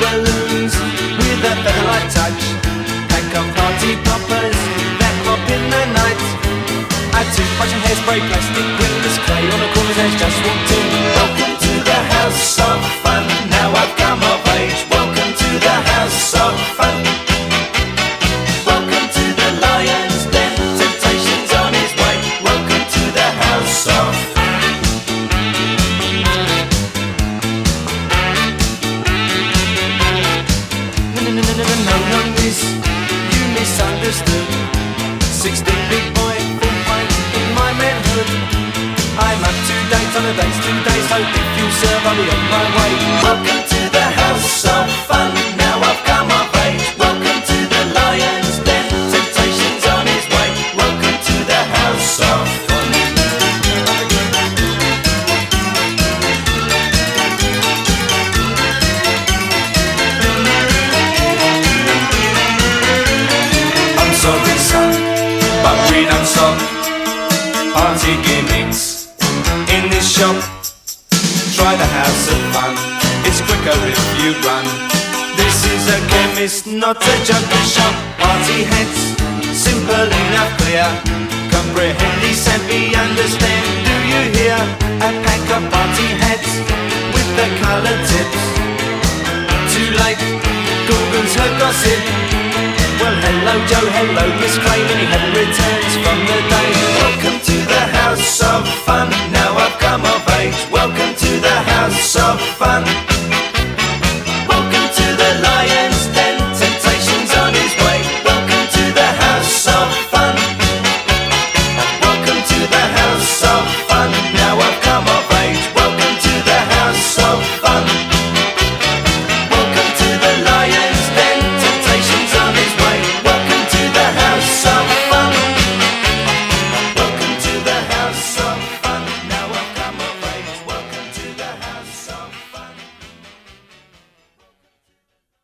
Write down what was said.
balloons with a feather-light touch. Pack of party poppers that hop in the night. Add toothbrush and hairspray, plastic windows, clay on the corner's edge, just walked in. Welcome to the house of fun, now I've come of age. Welcome to the house of fun. Welcome to the lion's den, temptation's on his way. Welcome to the house of fun. No, miss, you misunderstood. 16 big boy, full pint in my manhood. I'm up to date on a day's 2 days, so if you serve I'll be on my way. Welcome to the house of fun, now I've come of age. Welcome to the lion's den, temptation's on his way. Welcome to the house of fun. I'm sorry son, but we don't stop party gimmicks in this shop. Try the house of fun, it's quicker if you run. This is a chemist, not a junkie shop. Party hats, simple enough, clear. Comprehend, savvy, understand, do you hear? A pack of party hats with the coloured tips. Too late, Gorgon's heard gossip. Well, hello Joe, hello Miss Crane, and he hadn't returns from the day. Welcome to the house of